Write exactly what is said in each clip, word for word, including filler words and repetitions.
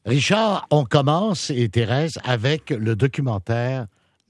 Richard, on commence, et Thérèse, avec le documentaire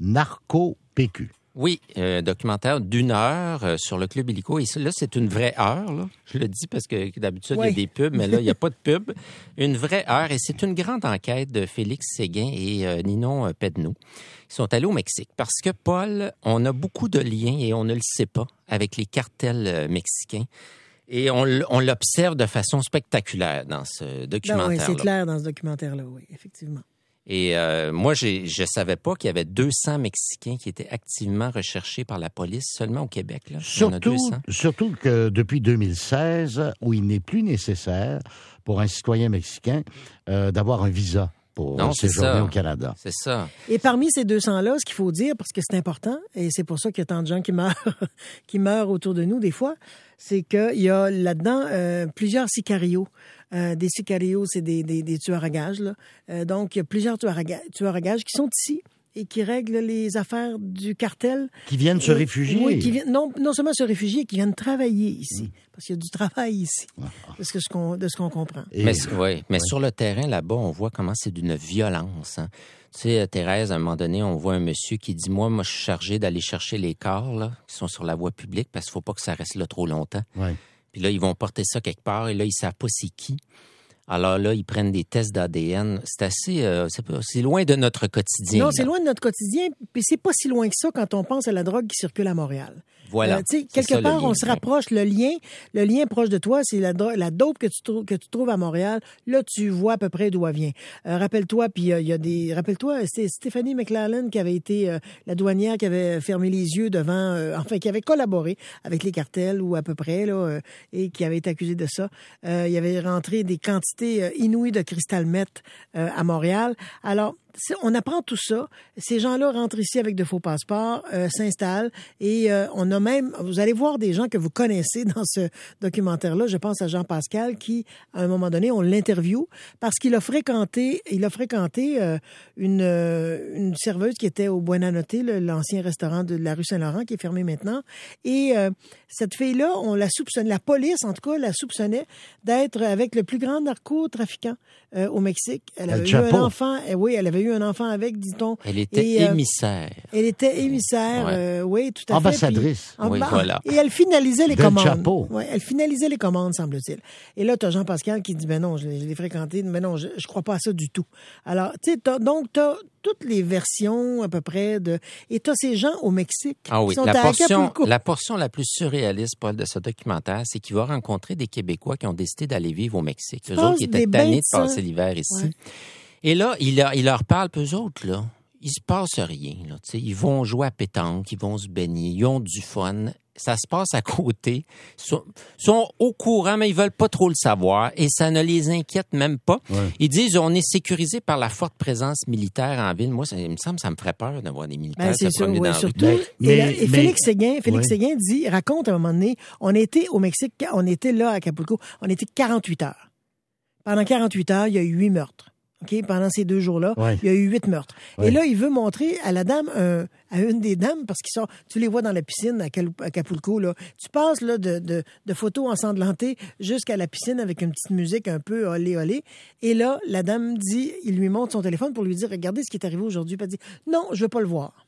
Narco-P Q. Oui, un documentaire d'une heure euh, sur le Club Illico. Et là, c'est une vraie heure. Là. Je le dis parce que d'habitude, oui. il y a des pubs, mais là, il n'y a pas de pub. Une vraie heure. Et c'est une grande enquête de Félix Séguin et euh, Ninon Pedneau. Ils sont allés au Mexique parce que, Paul, on a beaucoup de liens, et on ne le sait pas, avec les cartels euh, mexicains. Et on, on l'observe de façon spectaculaire dans ce documentaire-là. Ben oui, c'est clair dans ce documentaire-là, oui, effectivement. Et euh, moi, j'ai, je savais pas qu'il y avait deux cents Mexicains qui étaient activement recherchés par la police seulement au Québec. Là. Surtout, surtout que depuis deux mille seize, où il n'est plus nécessaire pour un citoyen mexicain euh, d'avoir un visa pour non, séjourner au Canada. C'est ça. Et parmi ces deux cents-là, ce qu'il faut dire, parce que c'est important, et c'est pour ça qu'il y a tant de gens qui meurent, qui meurent autour de nous des fois, c'est qu'il y a là-dedans euh, plusieurs sicarios. Euh, des sicarios, c'est des, des, des tueurs à gages. Là. Euh, donc, il y a plusieurs tueurs à, ga- tueurs à gages qui sont ici et qui règlent les affaires du cartel. Qui viennent se réfugier. Oui, qui viennent, non, non seulement se réfugier, qui viennent travailler ici. Mmh. Parce qu'il y a du travail ici, de ce, que ce qu'on, de ce qu'on comprend. Et... Mais, oui, mais ouais. sur le terrain, là-bas, on voit comment c'est d'une violence. Hein. Tu sais, Thérèse, à un moment donné, on voit un monsieur qui dit « Moi, moi, je suis chargé d'aller chercher les corps là, qui sont sur la voie publique parce qu'il ne faut pas que ça reste là trop longtemps. Ouais. » Puis là, ils vont porter ça quelque part et là, ils ne savent pas c'est qui. Alors là, ils prennent des tests d'A D N. C'est assez... Euh, c'est, c'est loin de notre quotidien. Non, là. c'est loin de notre quotidien. Puis c'est pas si loin que ça quand on pense à la drogue qui circule à Montréal. Voilà. Euh, tu sais, quelque ça, part, on se rapproche. Le lien, le lien proche de toi, c'est la, la dope que tu, trou- que tu trouves à Montréal. Là, tu vois à peu près d'où elle vient. Euh, rappelle-toi, puis il euh, y a des... Rappelle-toi, c'est Stéphanie McLaren qui avait été euh, la douanière qui avait fermé les yeux devant... Euh, enfin, qui avait collaboré avec les cartels, ou à peu près, là, euh, et qui avait été accusée de ça. Euh, il y avait rentré des quantités euh, inouïes de cristal meth euh, à Montréal. Alors... On apprend tout ça. Ces gens-là rentrent ici avec de faux passeports, euh, s'installent, et euh, on a même... Vous allez voir des gens que vous connaissez dans ce documentaire-là. Je pense à Jean Pascal qui, à un moment donné, on l'interviewe parce qu'il a fréquenté, il a fréquenté euh, une, euh, une serveuse qui était au Buenanote, le, l'ancien restaurant de la rue Saint-Laurent qui est fermé maintenant. Et euh, cette fille-là, on la soupçonnait, la police en tout cas, la soupçonnait d'être avec le plus grand narcotrafiquant euh, au Mexique. Elle avait eu un enfant. Euh, oui, elle avait eu un enfant avec, dit-on. Elle était et, euh, émissaire. Elle était émissaire, ouais. euh, oui, tout à Ambassadrice. fait. Ambassadrice. Oui, voilà. Et elle finalisait les Del commandes. Chapeau. Ouais, elle finalisait les commandes, semble-t-il. Et là, tu as Jean Pascal qui dit, ben non, je l'ai, je l'ai fréquenté, mais non, je, je crois pas à ça du tout. Alors, tu sais, donc, tu as toutes les versions, à peu près, de... Et tu as ces gens au Mexique. Ah oui, qui sont la, à portion, la portion la plus surréaliste, Paul, de ce documentaire, c'est qu'il va rencontrer des Québécois qui ont décidé d'aller vivre au Mexique. Eux autres qui étaient tannés de passer l'hiver ici. Ouais. Et là, il, leur, il leur parle, peu eux autres, là, il se passe rien. Là, ils vont jouer à pétanque, ils vont se baigner, ils ont du fun. Ça se passe à côté. Ils sont, sont au courant, mais ils veulent pas trop le savoir et ça ne les inquiète même pas. Ouais. Ils disent on est sécurisé par la forte présence militaire en ville. Moi, ça, il me semble ça me ferait peur d'avoir des militaires ben, se promener ouais, dans surtout, la rue. Mais, et, là, et mais, Félix Séguin, Félix ouais. Séguin dit, raconte à un moment donné, on était au Mexique, on était là à Acapulco, on était quarante-huit heures. Pendant quarante-huit heures, il y a eu huit meurtres. OK, pendant ces deux jours-là, ouais. il y a eu huit meurtres. Ouais. Et là, il veut montrer à la dame, euh, à une des dames, parce qu'ils sont, tu les vois dans la piscine à Acapulco, là. Tu passes, là, de, de, de photos ensanglantées jusqu'à la piscine avec une petite musique un peu olé olé. Et là, la dame dit, il lui montre son téléphone pour lui dire, regardez ce qui est arrivé aujourd'hui. Puis elle dit, non, je veux pas le voir.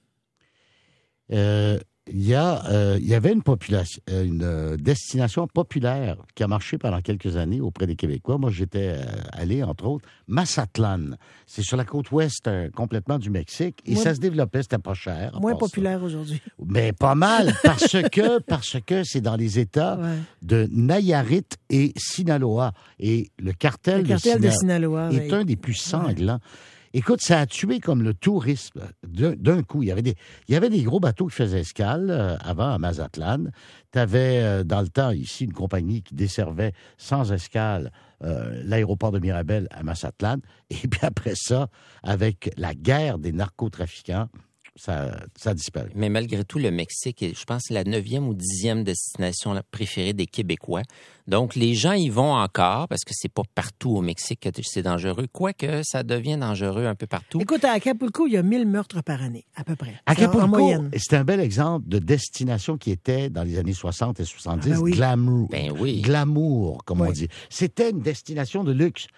Euh, il y a, euh, il y avait une population, une euh, destination populaire qui a marché pendant quelques années auprès des Québécois. Moi, j'étais euh, allé, entre autres, Mazatlán. C'est sur la côte ouest euh, complètement du Mexique. Et moins, ça se développait, c'était pas cher. Moins populaire ça. Aujourd'hui. Mais pas mal, parce que parce que c'est dans les États ouais. de Nayarit et Sinaloa. Et le cartel, le cartel de, de Sinaloa est ouais. un des plus sanglants. Ouais. Écoute, ça a tué comme le tourisme d'un, d'un coup. Il y avait des, il y avait des gros bateaux qui faisaient escale euh, avant à Mazatlán. Tu avais euh, dans le temps ici une compagnie qui desservait sans escale euh, l'aéroport de Mirabel à Mazatlán. Et puis après ça, avec la guerre des narcotrafiquants, ça, ça a disparu. Mais malgré tout, le Mexique est, je pense, la neuvième ou dixième destination préférée des Québécois. Donc, les gens y vont encore parce que c'est pas partout au Mexique que c'est dangereux, quoique ça devient dangereux un peu partout. Écoute, à Acapulco, il y a mille meurtres par année, à peu près. Acapulco, en moyenne. C'est un bel exemple de destination qui était, dans les années soixante et soixante-dix, ah ben oui. glamour. Ben oui. Glamour, comme oui. on dit. C'était une destination de luxe.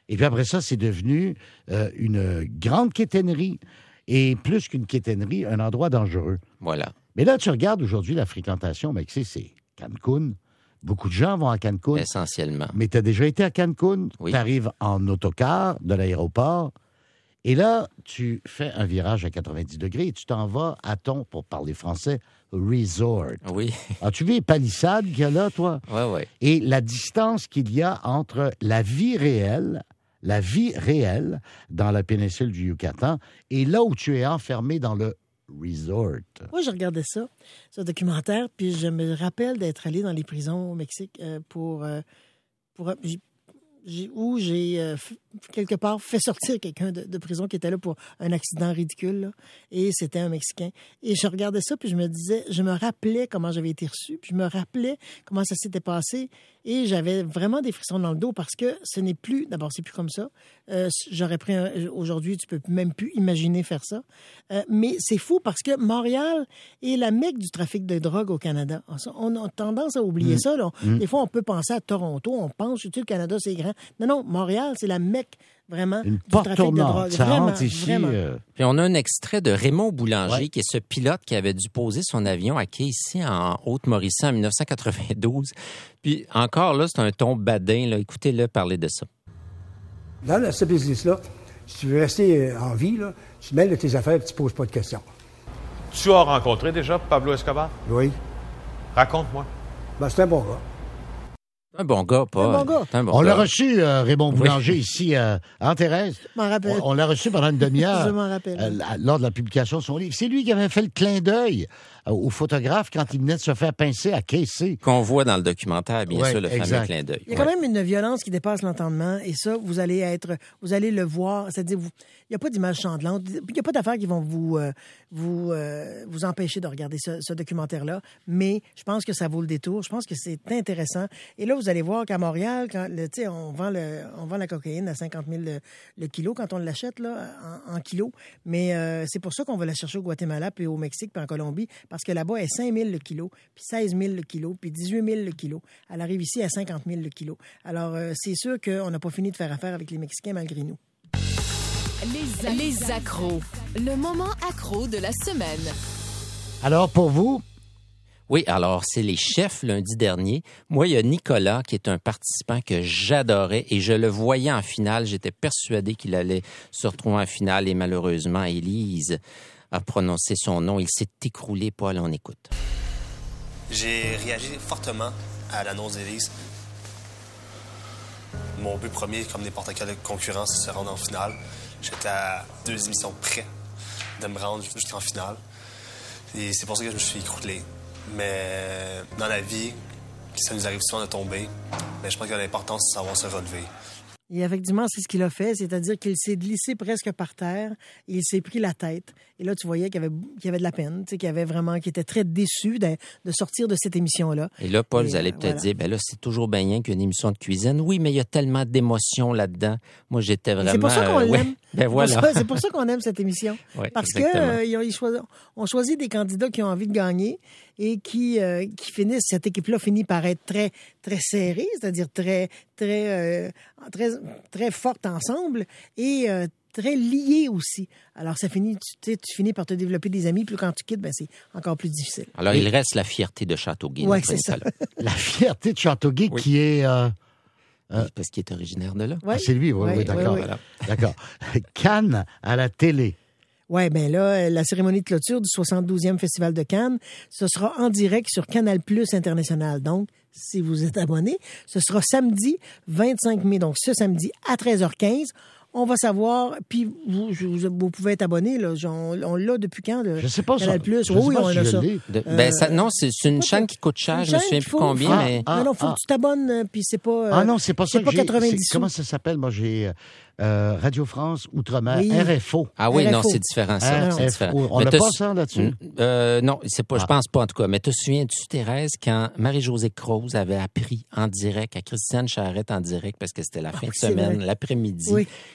Et puis après ça, c'est devenu euh, une grande quétainerie. Et plus qu'une quétainerie, un endroit dangereux. Voilà. Mais là, tu regardes aujourd'hui la fréquentation, mais tu sais, c'est Cancun. Beaucoup de gens vont à Cancun. Essentiellement. Mais tu as déjà été à Cancun. Oui. Tu arrives en autocar de l'aéroport. Et là, tu fais un virage à quatre-vingt-dix degrés et tu t'en vas à ton, pour parler français, resort. Oui. As-tu vu les palissades qu'il y a là, toi? Oui, oui. Et la distance qu'il y a entre la vie réelle, la vie réelle dans la péninsule du Yucatan et là où tu es enfermé dans le resort. Moi, je regardais ça, ce documentaire, puis je me rappelle d'être allé dans les prisons au Mexique euh, pour... Euh, pour j'ai, j'ai, où j'ai, euh, f- quelque part, fait sortir quelqu'un de, de prison qui était là pour un accident ridicule, là, et c'était un Mexicain. Et je regardais ça, puis je me disais, je me rappelais comment j'avais été reçu, puis je me rappelais comment ça s'était passé, et j'avais vraiment des frissons dans le dos parce que ce n'est plus, d'abord, c'est plus comme ça. Euh, j'aurais pris un, aujourd'hui, tu peux même plus imaginer faire ça. Euh, mais c'est fou parce que Montréal est la mecque du trafic de drogue au Canada. On a tendance à oublier mmh. ça. Là. Mmh. Des fois, on peut penser à Toronto, on pense que le Canada, c'est grand. Non, non, Montréal, c'est la mecque vraiment une du trafic de drogue. Ça vraiment, rentre ici. Vraiment. Euh... Puis on a un extrait de Raymond Boulanger, ouais. qui est ce pilote qui avait dû poser son avion à Casey en Haute-Mauricie en dix-neuf cent quatre-vingt-douze. Puis encore là, c'est un ton badin. Là. Écoutez-le parler de ça. Dans ce business-là, si tu veux rester en vie, là, tu mêles de tes affaires et tu ne poses pas de questions. Tu as rencontré déjà Pablo Escobar? Oui. Raconte-moi. Ben, c'est un bon gars. Un bon gars, pas. Un bon gars. Un bon on gars. l'a reçu, euh, Raymond Boulanger, oui. ici, euh, en Thérèse. Je m'en rappelle. On, on l'a reçu pendant une demi-heure. Je m'en rappelle. Euh, lors de la publication de son livre. C'est lui qui avait fait le clin d'œil euh, au photographe quand il venait de se faire pincer à Casey. Qu'on voit dans le documentaire, bien ouais, sûr, le exact. fameux clin d'œil. Il y a quand ouais. même une violence qui dépasse l'entendement, et ça, vous allez être, vous allez le voir. C'est-à-dire, vous, il n'y a pas d'image chandelante, il n'y a pas d'affaires qui vont vous, euh, vous, euh, vous empêcher de regarder ce, ce documentaire-là, mais je pense que ça vaut le détour. Je pense que c'est intéressant. Et là, vous allez voir qu'à Montréal, quand le, on vend le, on vend la cocaïne à cinquante mille le, le kilo quand on l'achète là, en, en kilo. Mais euh, c'est pour ça qu'on va la chercher au Guatemala, puis au Mexique, puis en Colombie, parce que là-bas, elle est cinq mille le kilo, puis seize mille le kilo, puis dix-huit mille le kilo. Elle arrive ici à cinquante mille le kilo. Alors, euh, c'est sûr qu'on n'a pas fini de faire affaire avec les Mexicains malgré nous. Les, ac- les accros, le moment accro de la semaine. Alors, pour vous? Oui, alors, c'est les chefs lundi dernier. Moi, il y a Nicolas, qui est un participant que j'adorais et je le voyais en finale. J'étais persuadé qu'il allait se retrouver en finale et malheureusement, Élise a prononcé son nom. Il s'est écroulé. Paul, on écoute. J'ai réagi fortement à l'annonce d'Élise. Mon but premier, comme n'importe quelle concurrence, c'est de se rendre en finale. J'étais à deux émissions près de me rendre jusqu'en finale. Et c'est pour ça que je me suis écroulé. Mais dans la vie, ça nous arrive souvent de tomber. Mais je pense que l'important, c'est de savoir se relever. Et effectivement, c'est ce qu'il a fait, c'est-à-dire qu'il s'est glissé presque par terre et il s'est pris la tête. Et là, tu voyais qu'il y avait, qu'il y avait de la peine, tu sais, qu'il y avait vraiment, qu'il était très déçu de, de sortir de cette émission-là. Et là, Paul, et, vous allez euh, peut-être voilà. dire, ben là, c'est toujours bien rien qu'une émission de cuisine. Oui, mais il y a tellement d'émotions là-dedans. Moi, j'étais vraiment... C'est pour ça qu'on euh, l'aime. Ouais, ben voilà. C'est, c'est pour ça qu'on aime cette émission. Ouais, Parce exactement. que euh, ils ont, ils choisi, on choisit des candidats qui ont envie de gagner et qui, euh, qui finissent, cette équipe-là finit par être très, très serrée, c'est-à-dire très, très, euh, très, très forte ensemble et euh, très liée aussi. Alors, ça finit, tu, sais, tu finis par te développer des amis, puis quand tu quittes, ben, c'est encore plus difficile. Alors, il reste la fierté de Châteauguay. Oui, notre c'est ça. Nicolas. La fierté de Châteauguay Oui. qui est... Euh, Oui, parce qu'il est originaire de là. Ouais. ah, c'est lui, oui, Ouais, oui, d'accord. ouais, ouais. Voilà. D'accord. Cannes à la télé. Oui, bien là, la cérémonie de clôture du soixante-douzième Festival de Cannes, ce sera en direct sur Canal Plus International. Donc, si vous êtes abonné, ce sera samedi vingt-cinq mai, donc ce samedi à treize heures quinze. On va savoir, puis vous, vous, vous pouvez être abonné, là, on, on l'a depuis quand, le Je sais pas Canal ça. Plus. Je Oui, sais pas on si a je ça. l'ai. De- Euh, ben, ça, non, c'est, c'est une chaîne qui coûte cher. Une Je me chaîne souviens qu'il plus faut- combien, Ah, mais... ah, non, non, faut ah. que tu t'abonnes, euh, puis c'est pas... euh, Ah non, c'est pas ça c'est que pas j'ai. quatre-vingt-dix c'est- sous. Comment ça s'appelle? Moi, j'ai euh, Radio France Outre-mer, Oui. R F O. Ah oui, R F O. non, c'est différent, ça. Hein, c'est F O. différent. On Mais n'a te pas sou- ça là-dessus? Euh, non, c'est pas, je Ah. pense pas en tout cas. Mais te souviens-tu, Thérèse, quand Marie-Josée Croze avait appris en direct à Christiane Charette en direct, parce que c'était la fin de c'est semaine, vrai. l'après-midi, Oui.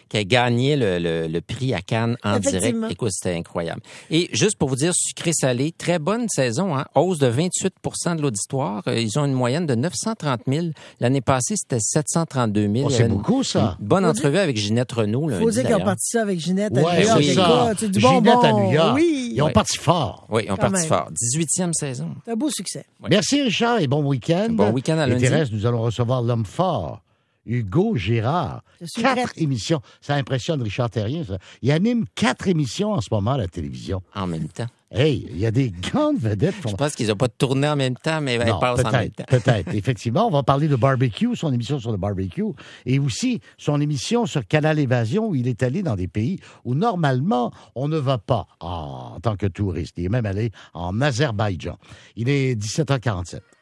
qui a gagné le, le, le prix à Cannes en direct. Écoute, c'était incroyable. Et juste pour vous dire, sucré-salé, très bonne saison, hein? Hausse de vingt-huit pour cent de l'auditoire. Ils ont une moyenne de neuf cent trente mille. L'année passée, c'était sept cent trente-deux mille. Oh, c'est beaucoup, ça. Une bonne faut entrevue dire, avec Ginette Renaud. Il faut dire qu'ils ont parti ça avec Ginette à ouais, New York. C'est ça. C'est du Ginette bonbon. à New York. Oui. Ils ont oui. parti fort. Oui, ils ont Quand parti même. fort. dix-huitième saison. C'est un beau succès. Oui. Merci, Richard, et bon week-end. Bon week-end à et lundi. Thérèse, nous allons recevoir l'homme fort, Hugo Girard. Je suis Quatre prête. émissions. Ça impressionne Richard Terrien, ça. Il anime quatre émissions en ce moment à la télévision. En même temps. Hey, il y a des grandes vedettes. Je pense qu'ils n'ont pas tourné en même temps, mais elles Non, passent en même temps. peut-être, peut-être. Effectivement, on va parler de barbecue, son émission sur le barbecue, et aussi son émission sur Canal Évasion, où il est allé dans des pays où, normalement, on ne va pas en, en tant que touriste. Il est même allé en Azerbaïdjan. Il est dix-sept heures quarante-sept.